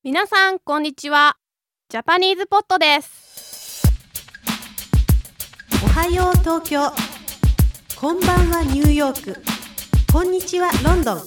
皆さんこんにちは。ジャパニーズポットです。 おはよう東京、こんばんはニューヨーク、こんにちはロンドン。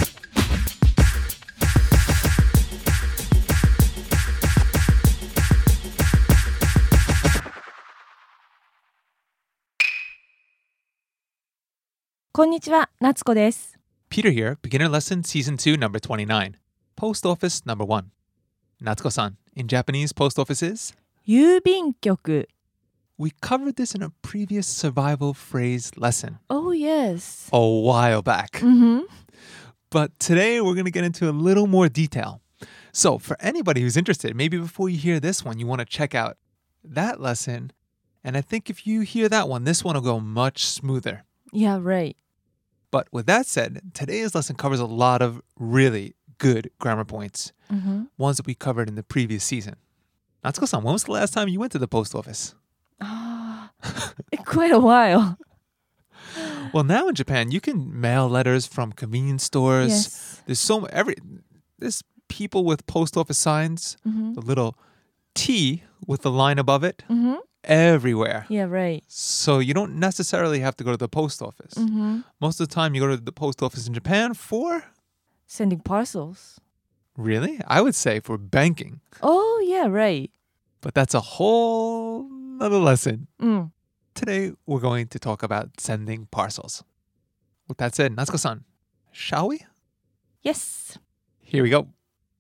こんにちは、夏子です。 Peter here, beginner lesson season 2 number 29. Post office number 1. Natsuko-san, in Japanese, post office is? 郵便局。 We covered this in a previous survival phrase lesson Oh yes. a while back. But today we're going to get into a little more detail. So for anybody who's interested, maybe before you hear this one, you want to check out that lesson. And I think if you hear that one, this one will go much smoother. Yeah, right. But with that said, today's lesson covers a lot of really good grammar points, ones that we covered in the previous season. Natsuko-san, when was the last time you went to the post office? Quite a while. Well, now in Japan, you can mail letters from convenience stores. Yes. There's people with post office signs, the little T with the line above it, everywhere. Yeah, right. So you don't necessarily have to go to the post office. Most of the time, you go to the post office in Japan for... Sending parcels. Really? I would say for banking. Oh, yeah, right. But that's a whole other lesson. うん。 Today, we're going to talk about sending parcels. With that said, Natsuko-san, shall we? Yes. Here we go.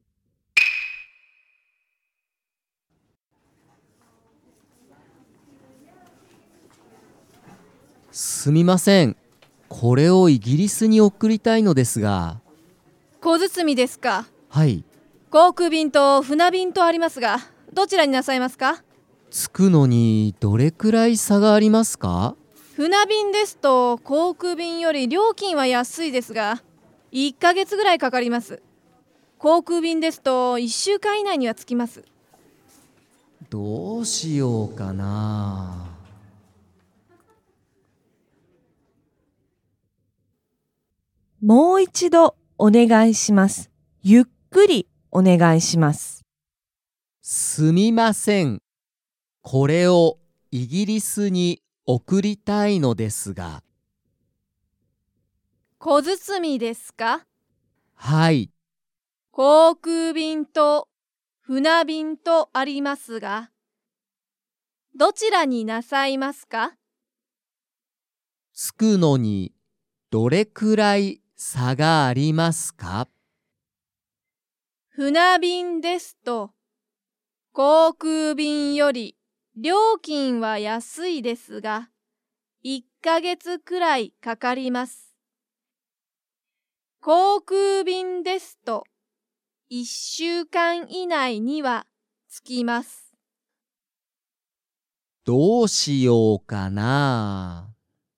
すみません。これをイギリスに送りたいのですが。 小包ですか。 はい。 航空便と船便とありますが、どちらになさいますか。 着くのにどれくらい差がありますか？ 船便ですと航空便より料金は安いですが、1ヶ月ぐらいかかります。航空便ですと1週間以内には着きます。 どうしようかな。 もう一度お願いします。ゆっくりお願いします。 すみません。これをイギリスに送りたいのですが。 小包ですか。 はい。 航空便と船便とありますが、どちらになさいますか。 着くのにどれくらい差がありますか？ 船便ですと航空便より料金は安いですが、1ヶ月くらいかかります。航空便ですと1週間以内には着きます。 どうしようかな。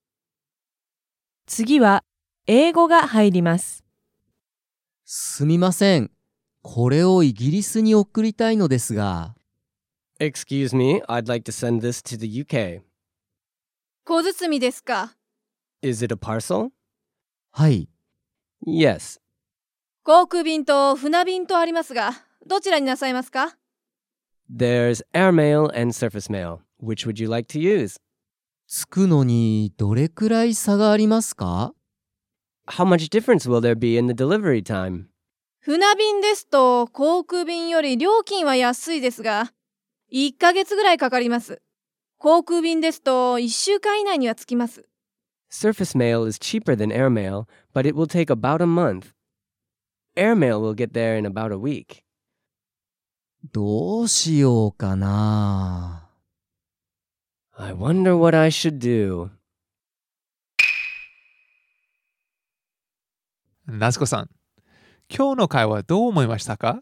次は英語が入ります。 すみません。これをイギリスに送りたいのですが。 Excuse me, I'd like to send this to the UK. 小包ですか。 Is it a parcel? はい。 Yes. 航空便と船便とありますが、どちらになさいますか。 There's airmail and surface mail. Which would you like to use? 着くのにどれくらい差がありますか？ How much difference will there be in the delivery time? 船便ですと航空便より料金は安いですが、1ヶ月ぐらいかかります。航空便ですと1週間以内には着きます。 Surface mail is cheaper than airmail, but it will take about a month. Airmail will get there in about a week. どうしようかな。 I wonder what I should do. Natsuko-san, 今日の会話どう思いましたか？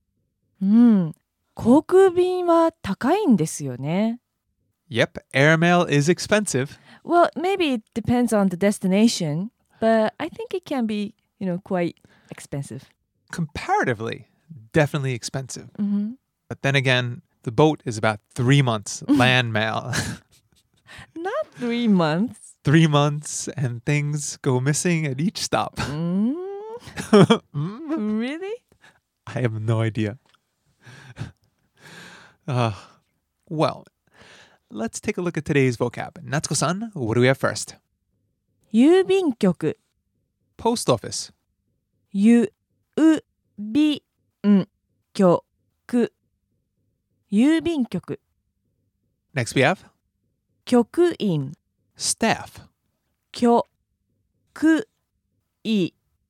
航空便は高いんですよね。 Yep, airmail is expensive. Well, maybe it depends on the destination, but I think it can be, quite expensive. Comparatively, definitely expensive. But then again, the boat is about 3 months land mail. Not 3 months. 3 months and things go missing at each stop. Really? I have no idea. Well, let's take a look at today's vocab. Natsuko-san, what do we have first? 郵便局 Post office. ゆうびん局郵便局 Next we have 局員 staff. 局員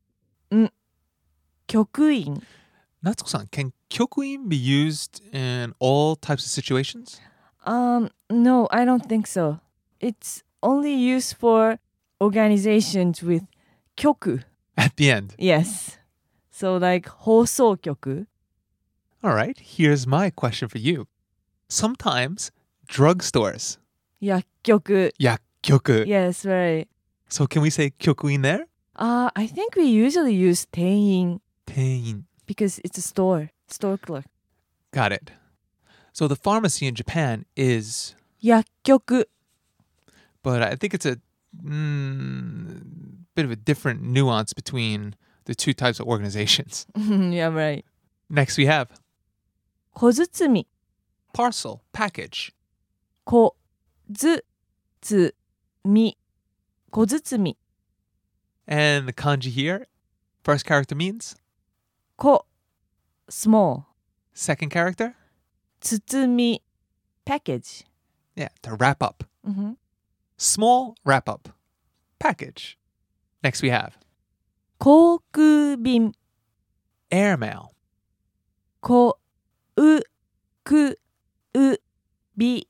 局員 Natsuko-san, can kyokuin be used in all types of situations? No, I don't think so. It's only used for organizations with 局 At the end. Yes. So like 放送局 All right, here's my question for you. Sometimes drugstores. 薬局 Yakkyoku. Yes, right. So can we say kyokuin there? I think we usually use 店員 Tein. because it's a store clerk. Got it. So the pharmacy in Japan is, 薬局 but I think it's a bit of a different nuance between the two types of organizations. Yeah, right. Next we have 小包 parcel, package. 小包小包 And the kanji here, first character means, 小 small second character, 包み package. yeah, to wrap up. Mhm. Small wrap up, package. Next we have 航空便 airmail. 航空便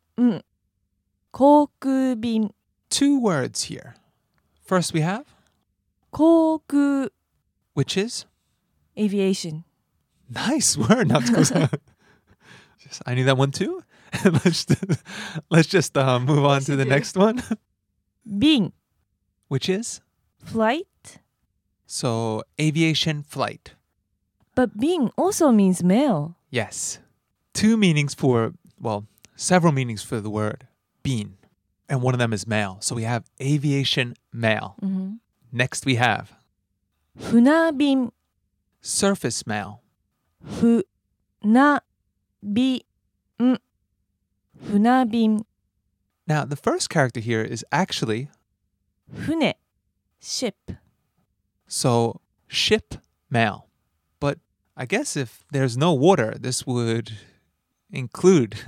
航空便 Two words here. First we have, 航空 which is, aviation. nice word, Natsuko-san. I knew that one too. let's just move on to the next one, 便 which is, flight. so aviation flight. But 便 also means mail. Yes. Two meanings for, well, several meanings for the word bin. And one of them is mail. So we have aviation mail. Mhm. Next we have 船便 surface mail. 船便船便 Now, the first character here is actually, 船 ship. so ship mail. But I guess if there's no water, this would include,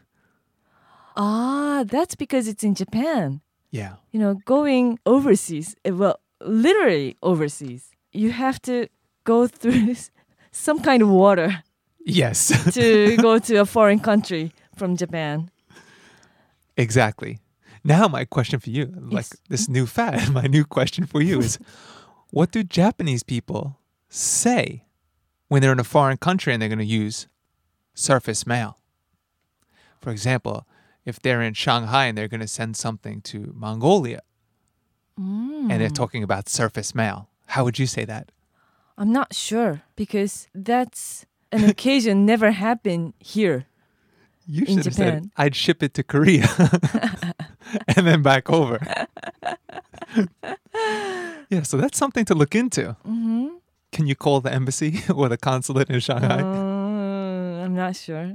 That's because it's in Japan. yeah. You know, going overseas, well, literally overseas, you have to go through some kind of water Yes, to go to a foreign country from Japan. exactly. Now my question for you, like Yes. this new fad, my new question for you is, what do Japanese people say when they're in a foreign country and they're going to use surface mail? For example, if they're in Shanghai and they're going to send something to Mongolia and they're talking about surface mail, how would you say that? I'm not sure because that's an occasion never happened here. You In should have said, Japan. I'd ship it to Korea and then back over. Yeah, so that's something to look into. Mm-hmm. Can you call the embassy or the consulate in Shanghai? I'm not sure.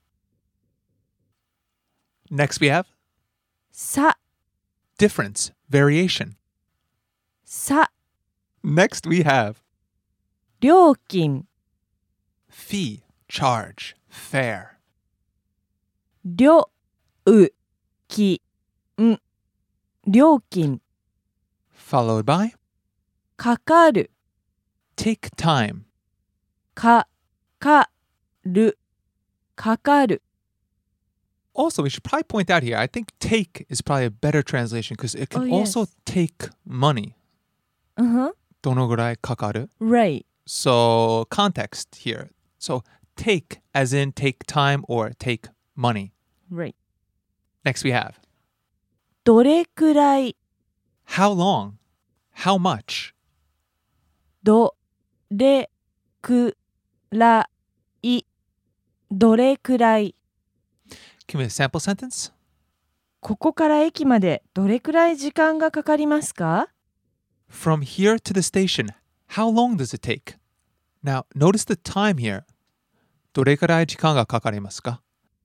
Next we have さ difference, variation. さ Next we have 料金 fee, charge, fare. 料金料金 Followed by かかる take time. かかる Also, we should probably point out here, I think take is probably a better translation because it can Oh, yes. also take money. Uh-huh. どのぐらいかかる? Right. So, context here. So, take as in take time or take money. Right. Next we have どれくらい how long, how much. どれくらいどれくらい Give me a sample sentence. ここから駅までどれくらい時間がかかりますか From here to the station, how long does it take? Now, notice the time here. どれくらい時間がかかりますか?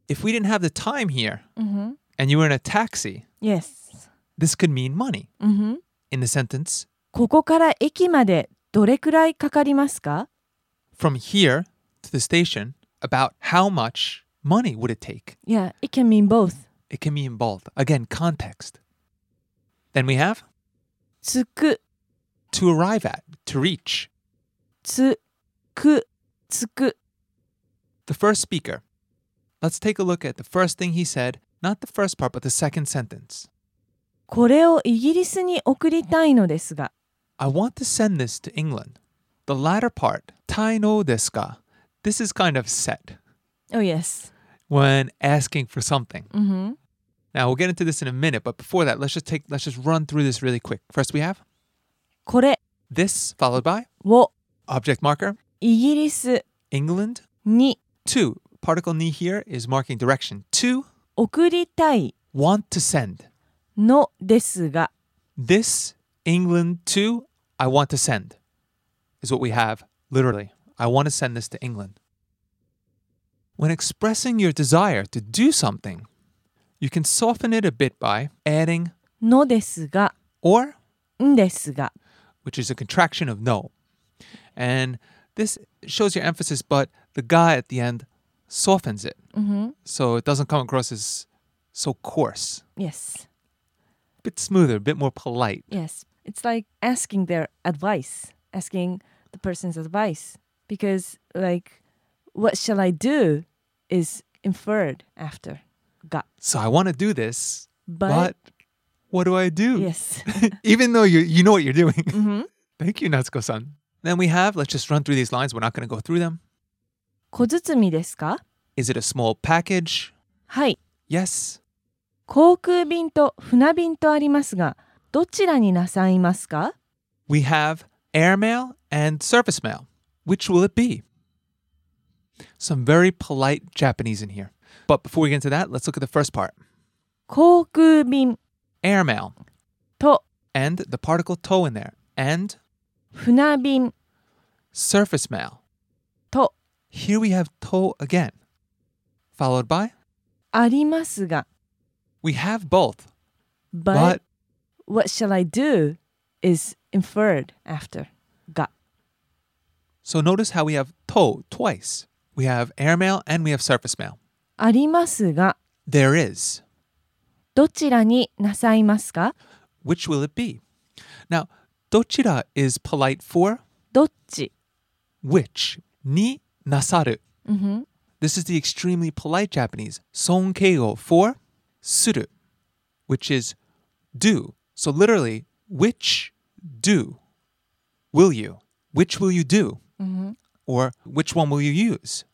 if we didn't have the time here Mm-hmm. and you were in a taxi, Yes. this could mean money. Mm-hmm. In the sentence, ここから駅までどれくらいかかりますか? from here to the station, about how much money would it take? Yeah, it can mean both. It can mean both. Again, context. Then we have つく、 to arrive at, to reach. つく、つく。 The first speaker. Let's take a look at the first thing he said, not the first part, but the second sentence. これをイギリスに送りたいのですが。 I want to send this to England. The latter part, tai no desu ka? This is kind of set Oh, yes. when asking for something. Mm-hmm. Now we'll get into this in a minute, but before that, let's just run through this really quick. First we have これ this followed by を object marker, イギリス England, に to. Particle ni here is marking direction. To, 送りたい want to send. のですが。 This, England to, I want to send, is what we have literally. I want to send this to England. When expressing your desire to do something, you can soften it a bit by adding のですが、 or, んですが。 which is a contraction of no. And this shows your emphasis, but the ga at the end softens it. Mm-hmm. So it doesn't come across as so coarse. Yes. A bit smoother, a bit more polite. Yes. It's like asking their advice, asking the person's advice. Because, like, what shall I do is inferred after ga. So I want to do this, But, but what do I do? yes. Even though you know what you're doing. Mm-hmm. Thank you, Natsuko-san. Then we have, let's just run through these lines. We're not going to go through them. 小包みですか? Is it a small package? はい。 Yes. 航空便と船便とありますが、どちらになさいますか? We have airmail and surface mail. Which will it be? Some very polite Japanese in here. But before we get into that, let's look at the first part. 航空便 Airmail. と And the particle to in there. And 船便 surface mail. と Here we have to again. Followed by ありますが。 we have both. But what shall I do is inferred after ga. So notice how we have to twice. We have airmail and we have surface mail. ありますが、 There is. どちらになさいますか? Which will it be? Now, dochira is polite for どっち? which. Ni nasaru. Mm-hmm. This is the extremely polite Japanese. Sonkeigo for suru, which is do. So literally, which do will you? Which will you do? Mm-hmm. Or which one will you use?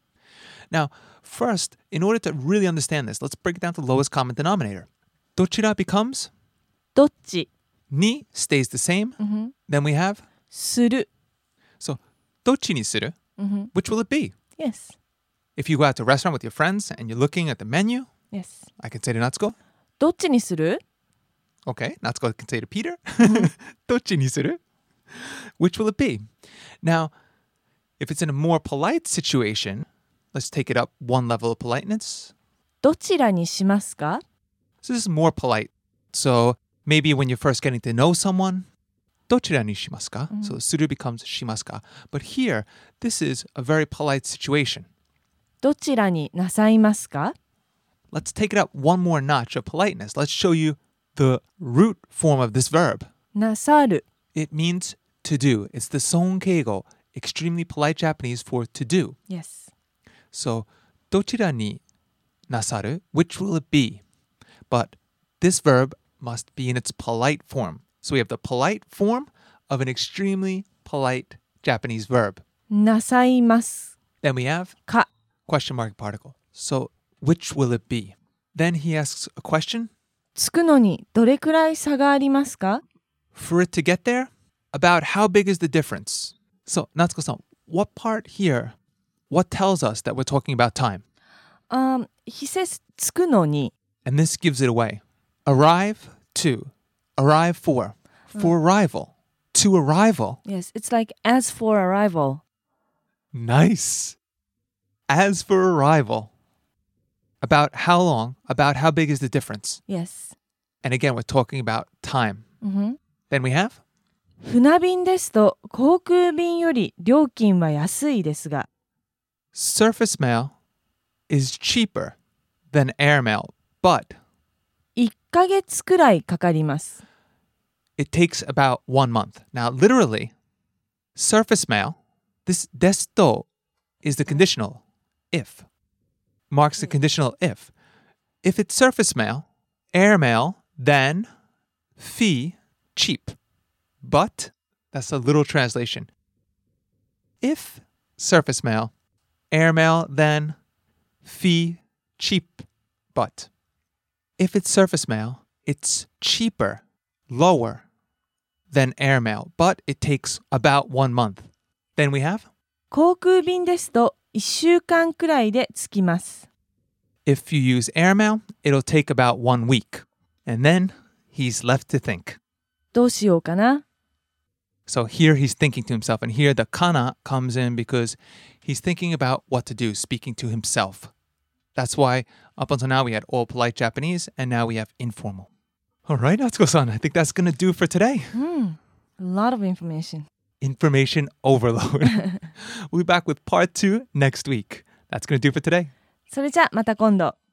Now, first, in order to really understand this, let's break it down to the lowest common denominator. Dochira becomes どっち ni stays the same. Mm-hmm. Then we have する so dochi ni suru. Mm-hmm. Which will it be? Yes. If you go out to a restaurant with your friends and you're looking at the menu, Yes. I can say to Natsuko. どっちにする? Okay, Natsuko can say to Peter. Dochi ni suru? Which will it be? Now, if it's in a more polite situation, let's take it up one level of politeness. どちらにしますか? So this is more polite. So maybe when you're first getting to know someone, どちらにしますか? So suru becomes しますか. But here, this is a very polite situation. どちらになさいますか? Let's take it up one more notch of politeness. Let's show you the root form of this verb. なさる It means to do. It's the sonkeigo, extremely polite Japanese for to do. Yes. So, どちらになさる? Which will it be? But this verb must be in its polite form. So we have the polite form of an extremely polite Japanese verb. なさいます Then we have か question mark particle. So, which will it be? Then he asks a question. 着くのにどれくらい差がありますか? For it to get there, about how big is the difference? So, Natsuko-san, what part here, what tells us that we're talking about time? He says 着くのに And this gives it away. Arrive to, arrive for arrival, to arrival. Yes, it's like as for arrival. Nice. As for arrival. About how long? About how big is the difference? Yes. And again, we're talking about time. Mm-hmm. Then we have 船便ですと航空便より料金は安いですが、 surface mail is cheaper than air mail, but 1ヶ月くらいかかります。 it takes about 1 month. Now, literally, surface mail, this ですと is the conditional if. Marks the conditional if. If it's surface mail, air mail, then fee, cheap. But, that's a little translation. If surface mail, air mail, then fee, cheap. But, if it's surface mail, it's cheaper, lower than air mail, but it takes about 1 month. Then we have 航空便ですと1週間くらいで着きます。 if you use air mail, it'll take about 1 week. And then he's left to think. どうしようかな。 So here he's thinking to himself, and here the kana comes in because he's thinking about what to do, speaking to himself. That's why up until now we had all polite Japanese, and now we have informal. All right, Natsuko-san, I think that's going to do for today. A lot of information. Information overload. We'll be back with part 2 next week. That's going to do for today. それじゃあまた今度。